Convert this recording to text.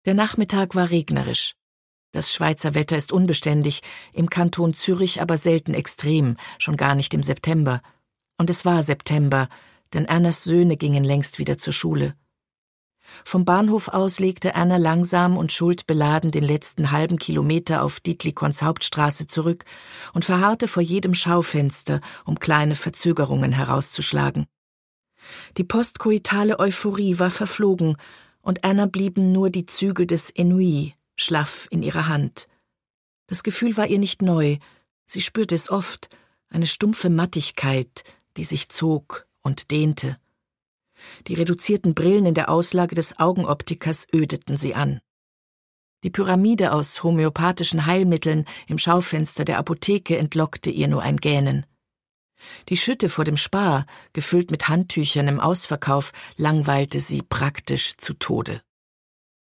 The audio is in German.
Der Nachmittag war regnerisch. Das Schweizer Wetter ist unbeständig, im Kanton Zürich aber selten extrem, schon gar nicht im September. Und es war September, denn Annas Söhne gingen längst wieder zur Schule. Vom Bahnhof aus legte Anna langsam und schuldbeladen den letzten halben Kilometer auf Dietlikons Hauptstraße zurück und verharrte vor jedem Schaufenster, um kleine Verzögerungen herauszuschlagen. Die postkoitale Euphorie war verflogen, und Anna blieben nur die Zügel des Ennui schlaff in ihrer Hand. Das Gefühl war ihr nicht neu, sie spürte es oft, eine stumpfe Mattigkeit, die sich zog und dehnte. Die reduzierten Brillen in der Auslage des Augenoptikers ödeten sie an. Die Pyramide aus homöopathischen Heilmitteln im Schaufenster der Apotheke entlockte ihr nur ein Gähnen. Die Schütte vor dem Spar, gefüllt mit Handtüchern im Ausverkauf, langweilte sie praktisch zu Tode.